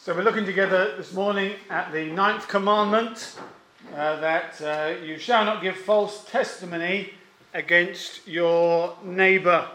So we're looking together this morning at the 9th commandment, that you shall not give false testimony against your neighbour.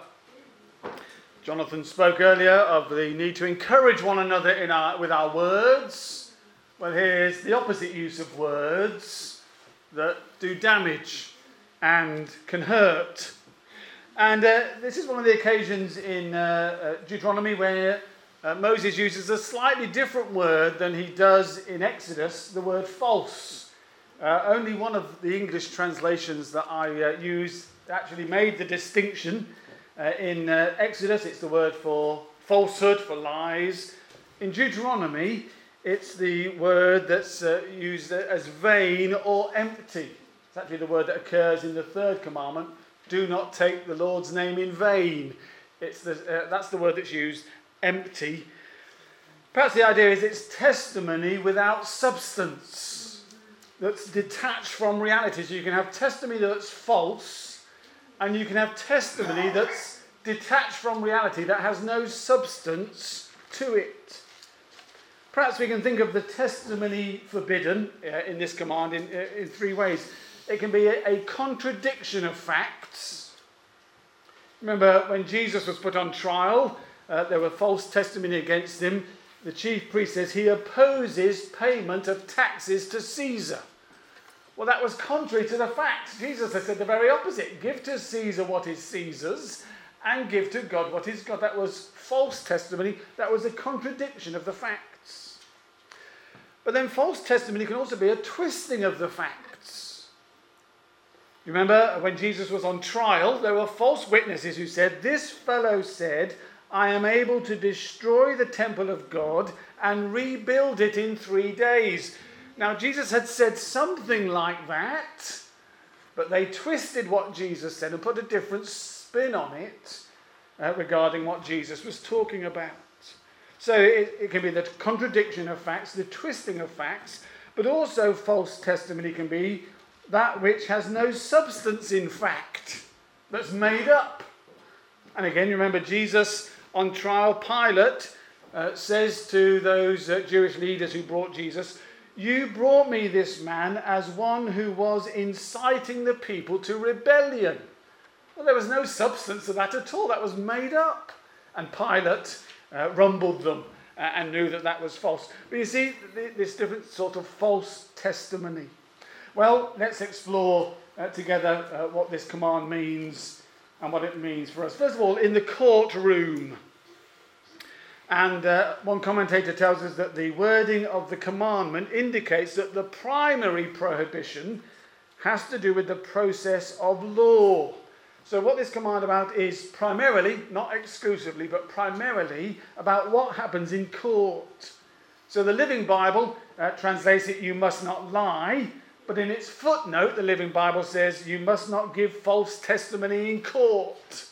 Jonathan spoke earlier of the need to encourage one another with our words. Well, here's the opposite use of words that do damage and can hurt. And this is one of the occasions in Deuteronomy where Moses uses a slightly different word than he does in Exodus, the word false. Only one of the English translations that I use actually made the distinction. In Exodus, it's the word for falsehood, for lies. In Deuteronomy, it's the word that's used as vain or empty. It's actually the word that occurs in the 3rd commandment. Do not take the Lord's name in vain. That's the word that's used, empty. Perhaps the idea is it's testimony without substance, that's detached from reality. So you can have testimony that's false, and you can have testimony that's detached from reality, that has no substance to it. Perhaps we can think of the testimony forbidden in this command in 3 ways. It can be a contradiction of facts. Remember when Jesus was put on trial, there were false testimony against him. The chief priest says he opposes payment of taxes to Caesar. Well, that was contrary to the facts. Jesus had said the very opposite. Give to Caesar what is Caesar's and give to God what is God. That was false testimony. That was a contradiction of the facts. But then false testimony can also be a twisting of the facts. You remember when Jesus was on trial, there were false witnesses who said, this fellow said, I am able to destroy the temple of God and rebuild it in 3 days. Now, Jesus had said something like that, but they twisted what Jesus said and put a different spin on it regarding what Jesus was talking about. So it can be the contradiction of facts, the twisting of facts, but also false testimony can be that which has no substance in fact, that's made up. And again, you remember Jesus on trial, Pilate says to those Jewish leaders who brought Jesus, you brought me this man as one who was inciting the people to rebellion. Well, there was no substance to that at all. That was made up. And Pilate rumbled them and knew that that was false. But you see, this different sort of false testimony. Well, let's explore together what this command means and what it means for us. First of all, in the courtroom. And one commentator tells us that the wording of the commandment indicates that the primary prohibition has to do with the process of law. So what this command about is primarily, not exclusively, but primarily about what happens in court. So the Living Bible translates it, you must not lie. But in its footnote, the Living Bible says, you must not give false testimony in court.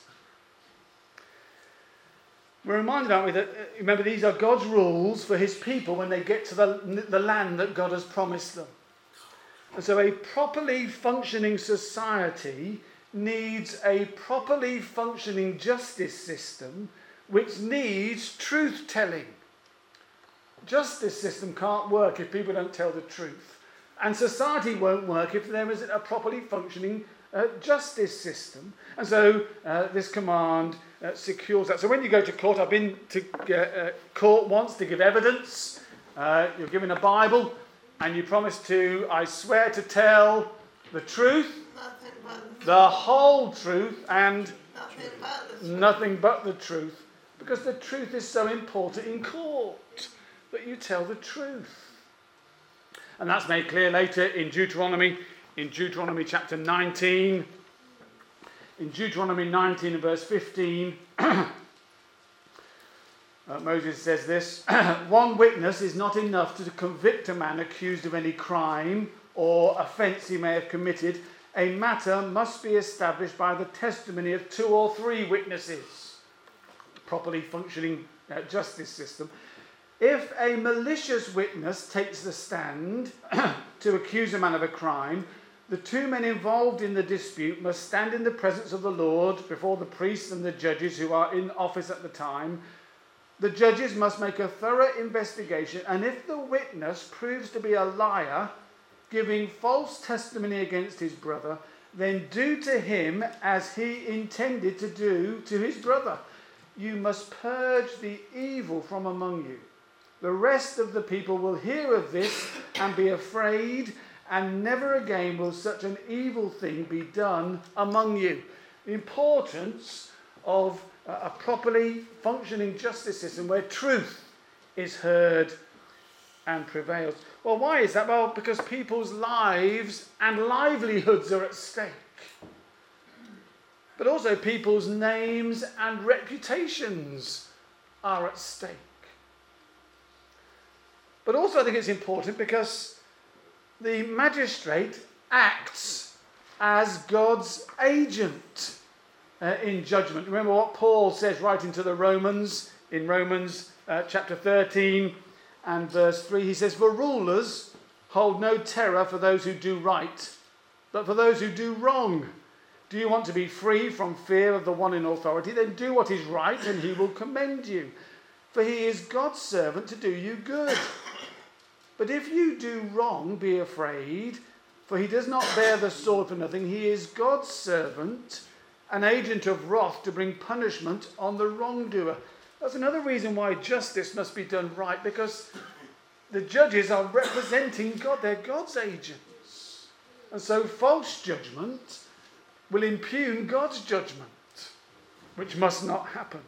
We're reminded, aren't we, that, remember, these are God's rules for his people when they get to the land that God has promised them. And so a properly functioning society needs a properly functioning justice system which needs truth-telling. Justice system can't work if people don't tell the truth. And society won't work if there isn't a properly functioning justice system. And so this command secures that. So when you go to court, I've been to court once to give evidence. You're given a Bible and you promise to, I swear to tell the truth, the whole truth, and nothing but the truth. Because the truth is so important in court, that you tell the truth. And that's made clear later in Deuteronomy chapter 19. In Deuteronomy 19 and verse 15, Moses says this, one witness is not enough to convict a man accused of any crime or offence he may have committed. A matter must be established by the testimony of 2 or 3 witnesses. Properly functioning justice system. If a malicious witness takes the stand to accuse a man of a crime, the 2 men involved in the dispute must stand in the presence of the Lord before the priests and the judges who are in office at the time. The judges must make a thorough investigation, and if the witness proves to be a liar, giving false testimony against his brother, then do to him as he intended to do to his brother. You must purge the evil from among you. The rest of the people will hear of this and be afraid, and never again will such an evil thing be done among you. The importance of a properly functioning justice system where truth is heard and prevails. Well, why is that? Well, because people's lives and livelihoods are at stake. But also people's names and reputations are at stake. But also I think it's important because the magistrate acts as God's agent in judgment. Remember what Paul says writing to the Romans in Romans chapter 13 and verse 3. He says, "For rulers hold no terror for those who do right, but for those who do wrong. Do you want to be free from fear of the one in authority? Then do what is right, and he will commend you. For he is God's servant to do you good. But if you do wrong, be afraid, for he does not bear the sword for nothing. He is God's servant, an agent of wrath to bring punishment on the wrongdoer." That's another reason why justice must be done right, because the judges are representing God. They're God's agents. And so false judgment will impugn God's judgment, which must not happen.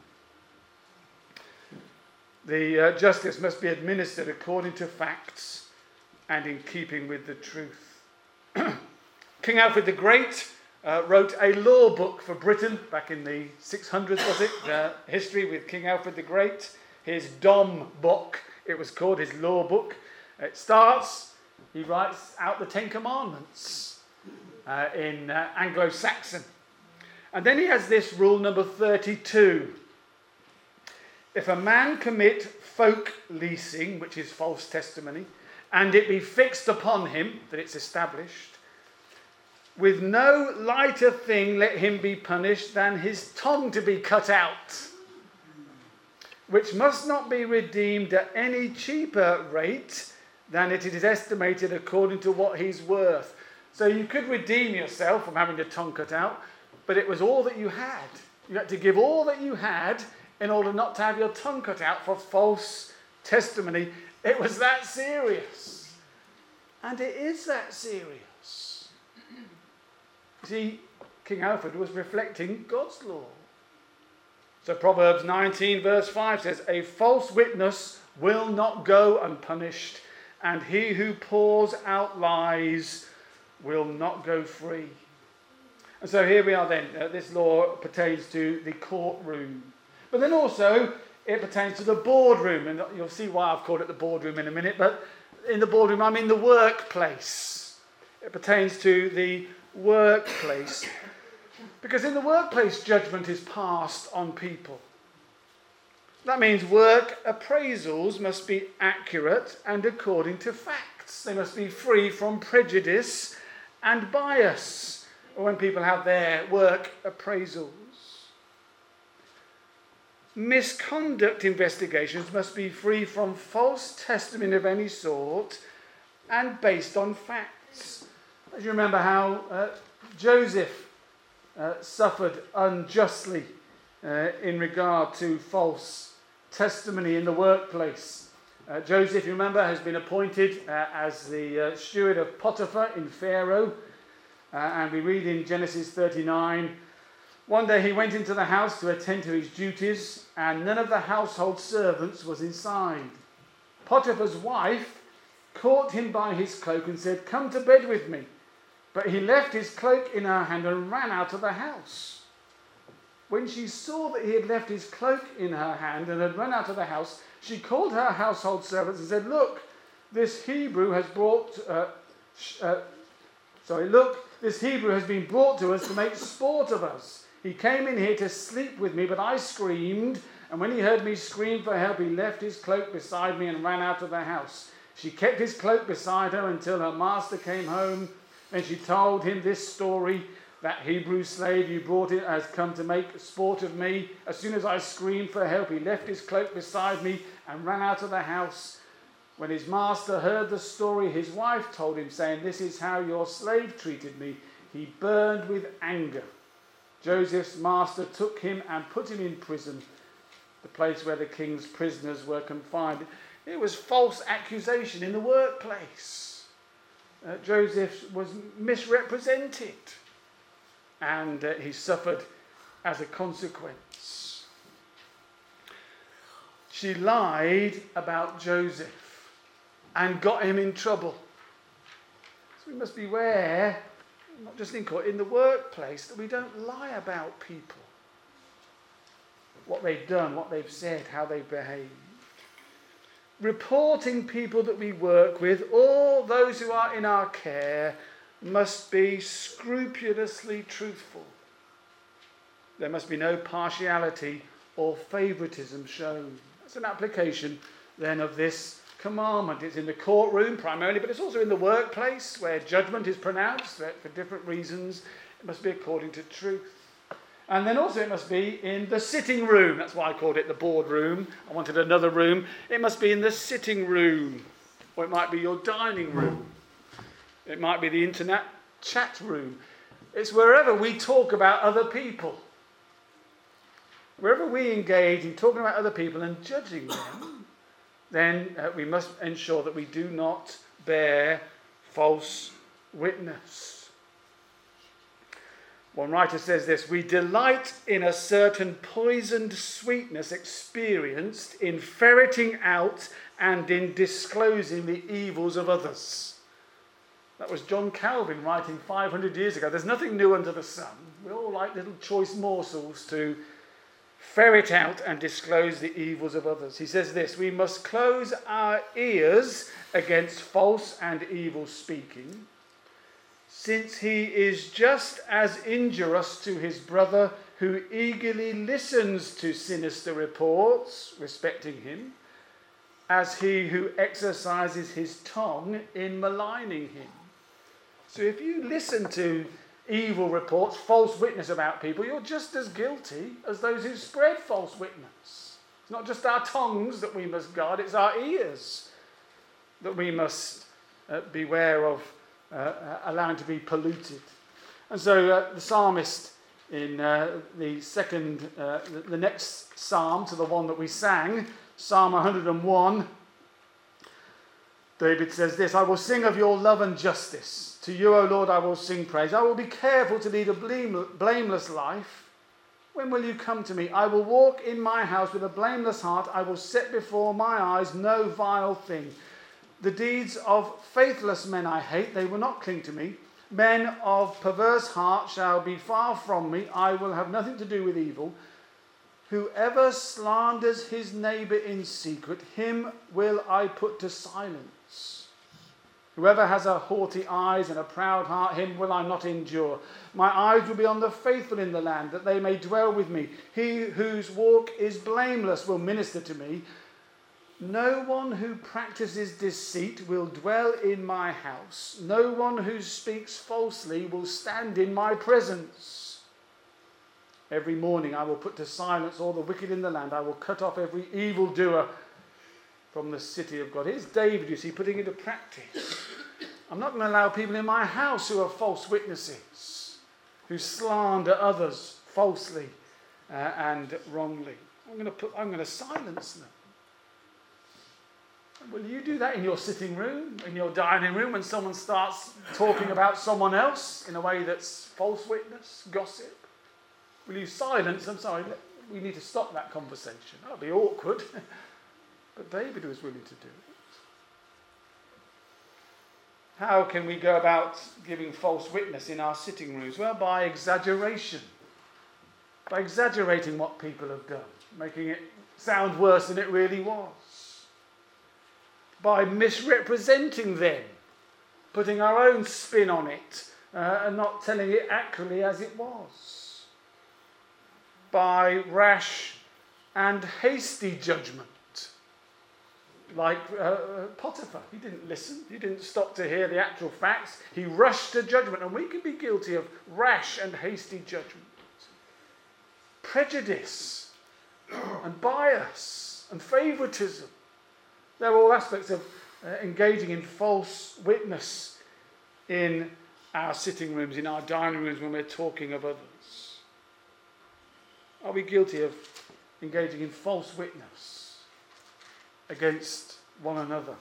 The justice must be administered according to facts and in keeping with the truth. King Alfred the Great wrote a law book for Britain back in the 600s, was it? History with King Alfred the Great. His Dom book, it was called, his law book. It starts, he writes out the Ten Commandments in Anglo-Saxon. And then he has this rule number 32. If a man commit folk leasing, which is false testimony, and it be fixed upon him, that it's established, with no lighter thing let him be punished than his tongue to be cut out, which must not be redeemed at any cheaper rate than it is estimated according to what he's worth. So you could redeem yourself from having your tongue cut out, but it was all that you had. You had to give all that you had in order not to have your tongue cut out for false testimony. It was that serious. And it is that serious. See, King Alfred was reflecting God's law. So Proverbs 19 verse 5 says, "A false witness will not go unpunished, and he who pours out lies will not go free." And so here we are then. This law pertains to the courtroom. But then also it pertains to the boardroom. And you'll see why I've called it the boardroom in a minute. But in the boardroom, I mean the workplace. It pertains to the workplace. Because in the workplace, judgment is passed on people. That means work appraisals must be accurate and according to facts. They must be free from prejudice and bias when people have their work appraisals. Misconduct investigations must be free from false testimony of any sort and based on facts. As you remember how Joseph suffered unjustly in regard to false testimony in the workplace. Joseph, you remember, has been appointed as the steward of Potiphar in Pharaoh. And we read in Genesis 39, "One day he went into the house to attend to his duties, and none of the household servants was inside. Potiphar's wife caught him by his cloak and said, 'Come to bed with me.' But he left his cloak in her hand and ran out of the house. When she saw that he had left his cloak in her hand and had run out of the house, she called her household servants and said, 'Look, this Hebrew has been brought to us to make sport of us. He came in here to sleep with me, but I screamed, and when he heard me scream for help, he left his cloak beside me and ran out of the house. She kept his cloak beside her until her master came home. Then she told him this story. That Hebrew slave you brought in has come to make sport of me. As soon as I screamed for help, he left his cloak beside me and ran out of the house. When his master heard the story, his wife told him, saying, this is how your slave treated me. He burned with anger. Joseph's master took him and put him in prison, the place where the king's prisoners were confined. It was false accusation in the workplace. Joseph was misrepresented, and he suffered as a consequence. She lied about Joseph and got him in trouble. So we must beware, not just in court, in the workplace, that we don't lie about people. What they've done, what they've said, how they've behaved. Reporting people that we work with, all those who are in our care, must be scrupulously truthful. There must be no partiality or favouritism shown. That's an application then of this commandment. It's in the courtroom primarily, but it's also in the workplace where judgment is pronounced for different reasons. It must be according to truth. And then also it must be in the sitting room. That's why I called it the boardroom. I wanted another room. It must be in the sitting room. Or it might be your dining room. It might be the internet chat room. It's wherever we talk about other people. Wherever we engage in talking about other people and judging them, then we must ensure that we do not bear false witness. One writer says this: we delight in a certain poisoned sweetness experienced in ferreting out and in disclosing the evils of others. That was John Calvin writing 500 years ago. There's nothing new under the sun. We all like little choice morsels to ferret out and disclose the evils of others. He says this: we must close our ears against false and evil speaking, since he is just as injurious to his brother who eagerly listens to sinister reports respecting him, as he who exercises his tongue in maligning him. So if you listen to evil reports, false witness about people, you're just as guilty as those who spread false witness. It's not just our tongues that we must guard, it's our ears that we must beware of allowing to be polluted. And so the psalmist in the next psalm to the one that we sang, Psalm 101, David says this: I will sing of your love and justice. To you, O Lord, I will sing praise. I will be careful to lead a blameless life. When will you come to me? I will walk in my house with a blameless heart. I will set before my eyes no vile thing. The deeds of faithless men I hate. They will not cling to me. Men of perverse heart shall be far from me. I will have nothing to do with evil. Whoever slanders his neighbour in secret, him will I put to silence. Whoever has a haughty eyes and a proud heart, him will I not endure. My eyes will be on the faithful in the land, that they may dwell with me. He whose walk is blameless will minister to me. No one who practices deceit will dwell in my house. No one who speaks falsely will stand in my presence. Every morning I will put to silence all the wicked in the land. I will cut off every evildoer from the city of God. Here's David, you see, putting into practice. I'm not going to allow people in my house who are false witnesses, who slander others falsely and wrongly. I'm going to silence them. Will you do that in your sitting room, in your dining room, when someone starts talking about someone else in a way that's false witness, gossip? Will you silence them? Sorry, we need to stop that conversation. That would be awkward. But David was willing to do it. How can we go about giving false witness in our sitting rooms? Well, by exaggeration. By exaggerating what people have done, making it sound worse than it really was. By misrepresenting them, putting our own spin on it, and not telling it accurately as it was. By rash and hasty judgment. like Potiphar. He didn't listen. He didn't stop to hear the actual facts. He rushed to judgment, and we can be guilty of rash and hasty judgment. Prejudice and bias and favouritism. They're all aspects of engaging in false witness in our sitting rooms, in our dining rooms when we're talking of others. Are we guilty of engaging in false witness against one another?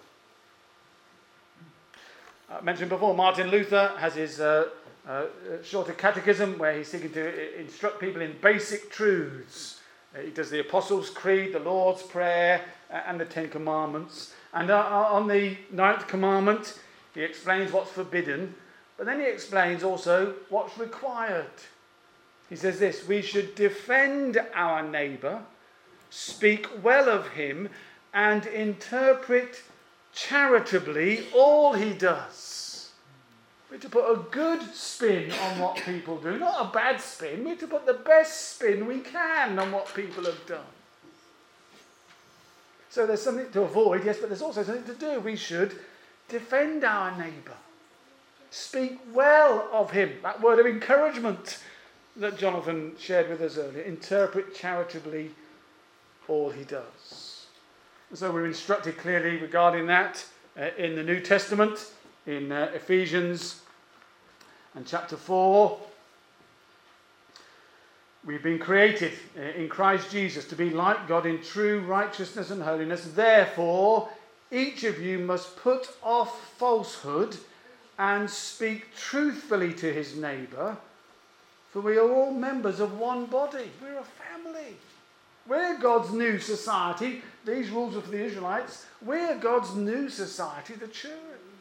I mentioned before, Martin Luther has his shorter catechism where he's seeking to instruct people in basic truths. He does the Apostles' Creed, the Lord's Prayer, and the Ten Commandments. And on the 9th commandment, he explains what's forbidden, but then he explains also what's required. He says this: we should defend our neighbour, speak well of him, and interpret charitably all he does. We're to put a good spin on what people do, not a bad spin. We're to put the best spin we can on what people have done. So there's something to avoid, yes, but there's also something to do. We should defend our neighbour. Speak well of him. That word of encouragement that Jonathan shared with us earlier. Interpret charitably all he does. So we're instructed clearly regarding that in the New Testament, in Ephesians and chapter 4. We've been created in Christ Jesus to be like God in true righteousness and holiness. Therefore, each of you must put off falsehood and speak truthfully to his neighbour, for we are all members of one body. We're a family. We're God's new society. These rules are for the Israelites. We're God's new society, the church.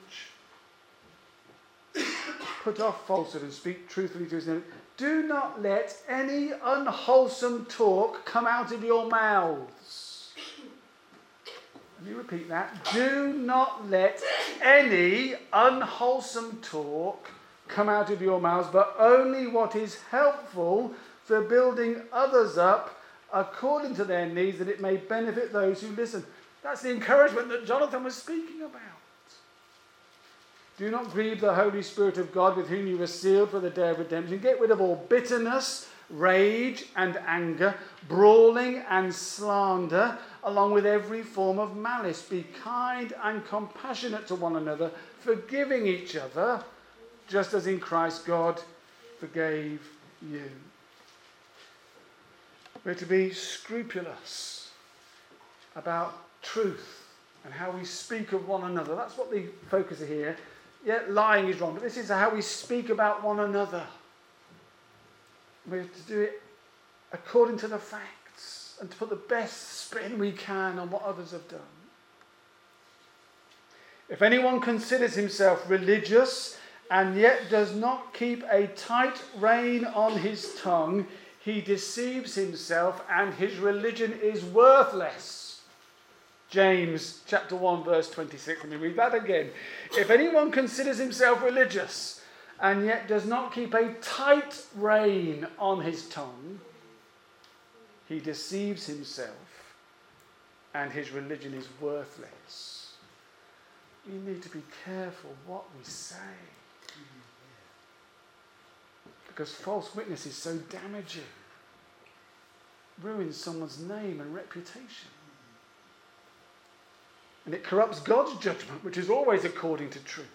Put off falsehood and speak truthfully to his neighbour. Do not let any unwholesome talk come out of your mouths. Let me repeat that. Do not let any unwholesome talk come out of your mouths, but only what is helpful for building others up according to their needs, that it may benefit those who listen. That's the encouragement that Jonathan was speaking about. Do not grieve the Holy Spirit of God, with whom you were sealed for the day of redemption. Get rid of all bitterness, rage and anger, brawling and slander, along with every form of malice. Be kind and compassionate to one another, forgiving each other, just as in Christ God forgave you. We're to be scrupulous about truth and how we speak of one another. That's what the focus is here. Yeah, lying is wrong, but this is how we speak about one another. We're to do it according to the facts and to put the best spin we can on what others have done. If anyone considers himself religious and yet does not keep a tight rein on his tongue, he deceives himself and his religion is worthless. James chapter 1 verse 26. Let me read that again. If anyone considers himself religious and yet does not keep a tight rein on his tongue, he deceives himself and his religion is worthless. We need to be careful what we say, because false witness is so damaging. Ruins someone's name and reputation. And it corrupts God's judgment, which is always according to truth.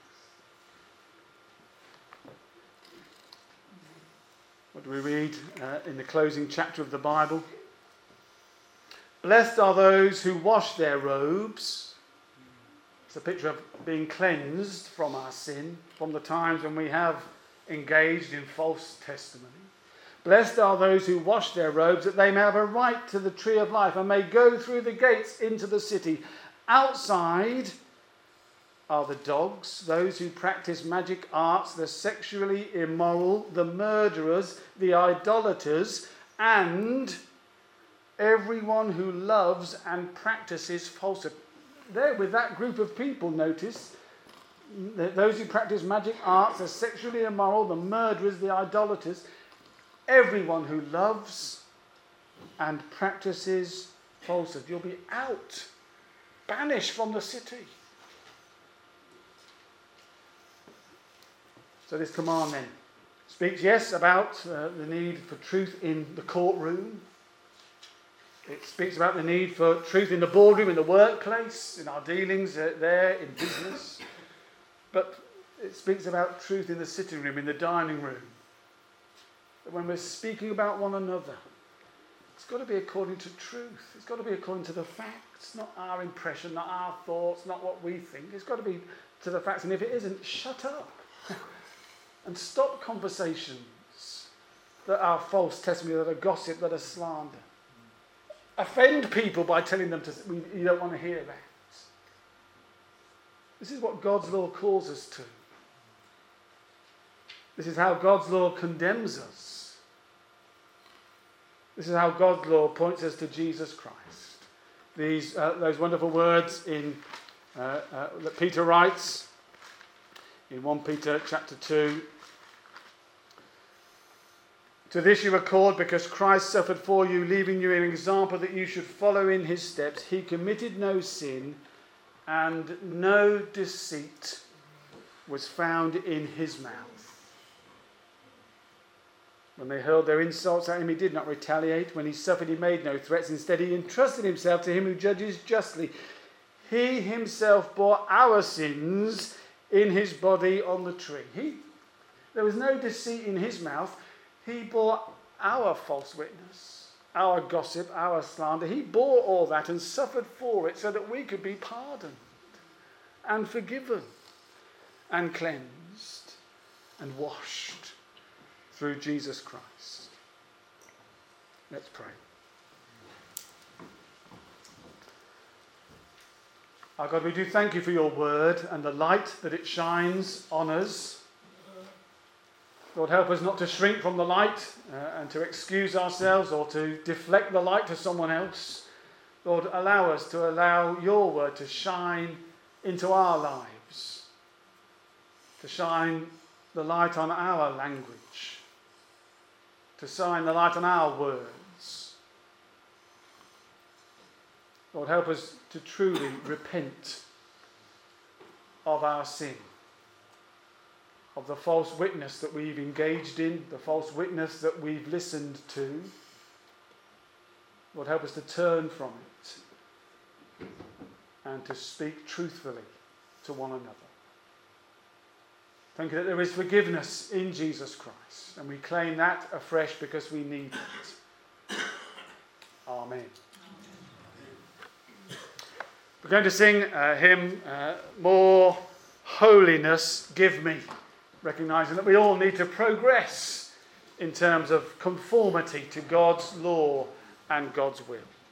What do we read in the closing chapter of the Bible? Blessed are those who wash their robes. It's a picture of being cleansed from our sin, from the times when we have engaged in false testimony. Blessed are those who wash their robes, that they may have a right to the tree of life and may go through the gates into the city. Outside are the dogs, those who practice magic arts, the sexually immoral, the murderers, the idolaters, and everyone who loves and practices falsehood. There, with that group of people, notice, those who practice magic arts, the sexually immoral, the murderers, the idolaters, everyone who loves and practices falsehood. You'll be out, banished from the city. So this command then speaks, yes, about the need for truth in the courtroom. It speaks about the need for truth in the boardroom, in the workplace, in our dealings there, in business. But it speaks about truth in the sitting room, in the dining room. That when we're speaking about one another, it's got to be according to truth. It's got to be according to the facts, not our impression, not our thoughts, not what we think. It's got to be to the facts. And if it isn't, shut up. And stop conversations that are false testimony, that are gossip, that are slander. Offend people by telling them you don't want to hear that. This is what God's law calls us to. This is how God's law condemns us. This is how God's law points us to Jesus Christ. Those wonderful words that Peter writes in 1 Peter chapter 2. To this you were called, because Christ suffered for you, leaving you an example that you should follow in his steps. He committed no sin, and no deceit was found in his mouth. When they hurled their insults at him, he did not retaliate. When he suffered, he made no threats. Instead, he entrusted himself to him who judges justly. He himself bore our sins in his body on the tree. There was no deceit in his mouth. He bore our false witness, our gossip, our slander. He bore all that and suffered for it so that we could be pardoned and forgiven and cleansed and washed through Jesus Christ. Let's pray. Our God, we do thank you for your word and the light that it shines on us. Lord, help us not to shrink from the light and to excuse ourselves or to deflect the light to someone else. Lord, allow us to allow your word to shine into our lives, to shine the light on our language, to shine the light on our words. Lord, help us to truly repent of our sin, of the false witness that we've engaged in, the false witness that we've listened to. Lord, help us to turn from it and to speak truthfully to one another. Thank you that there is forgiveness in Jesus Christ, and we claim that afresh because we need it. Amen. We're going to sing a hymn, More Holiness Give Me, recognizing that we all need to progress in terms of conformity to God's law and God's will.